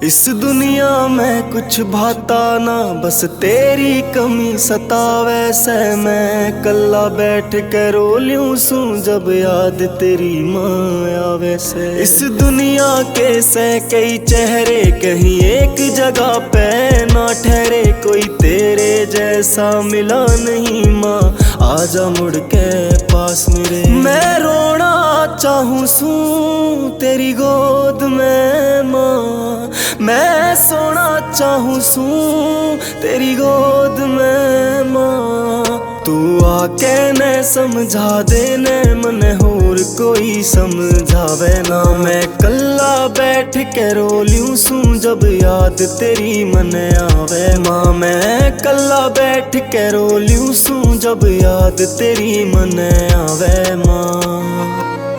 इस दुनिया में कुछ भाता ना, बस तेरी कमी सतावे से। मैं कल्ला बैठ के रो लूं सूं जब याद तेरी माँ आवे से। इस दुनिया के से कई चेहरे, कहीं एक जगह पे ना ठहरे। कोई तेरे जैसा मिला नहीं माँ, आजा मुड़ के पास मेरे। मैं रोना चाहूँ सूं तेरी गोद में माँ, मैं सोना चाहूँ सूं तेरी गोद में माँ। तू आके न समझा दे न मन होर कोई समझावे ना। मैं कल्ला बैठ के रो लूं सूं जब याद तेरी मन आवे माँ। मैं कल्ला बैठ के रो लूं सूं जब याद तेरी मन आवे माँ।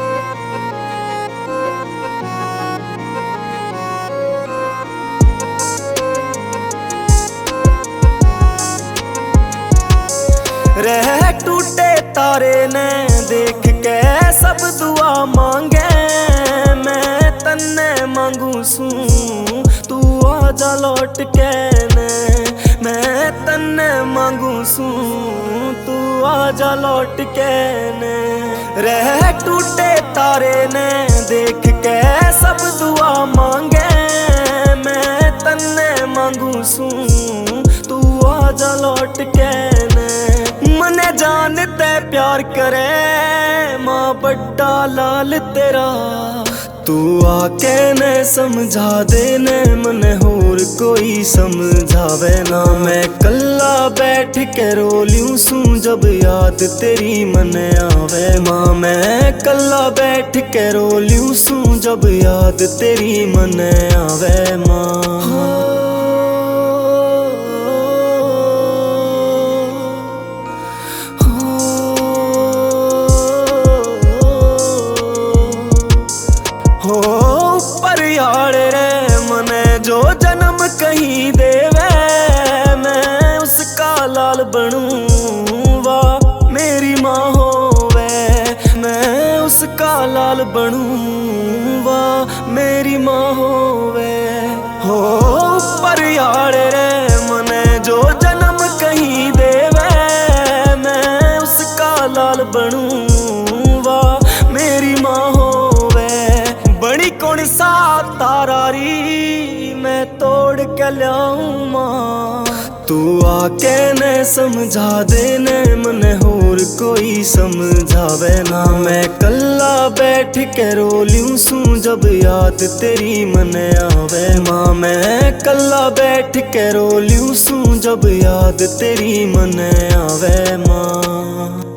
रह टूटे तारे ने देख के सब दुआ मांगे। मैं तन्ने मांगू सूं तू आजा लौट के ने। मैं तन्ने मांगू सूं तू आजा लौट के ने। रह टूटे तारे ने देख के सब दुआ मांगे। मैं तन्ने मांगू सूं तू आजा लौट के ने। मने जानते प्यार करे माँ बड्डा लाल तेरा। तू आके न समझा दे न मन होर कोई समझावे ना। मैं कल्ला बैठ के रो लूं सूं जब याद तेरी मन आवे माँ। मैं कल्ला बैठ के रो लूं सूं जब याद तेरी मन आवे माँ। परियाड़े रे मने जो जन्म कहीं देवे। मैं उसका लाल बनूं वाह मेरी माँ होवे। मैं उसका लाल बनूं वाह मेरी माँ होवे। हो परियाड़े रे मने जो जन्म कहीं देवे। मैं उसका लाल बनूं वाह मेरी माँ होवे। बड़ी कौन सा तारारी मैं तोड़ के लाऊं माँ। तू आके न समझा दे न मन होर कोई समझावे ना। मैं कल्ला बैठ के रो लूं सूं जब याद तेरी मन आवे माँ। मैं कल्ला बैठ के रो लूं सूं जब याद तेरी मन आवे माँ।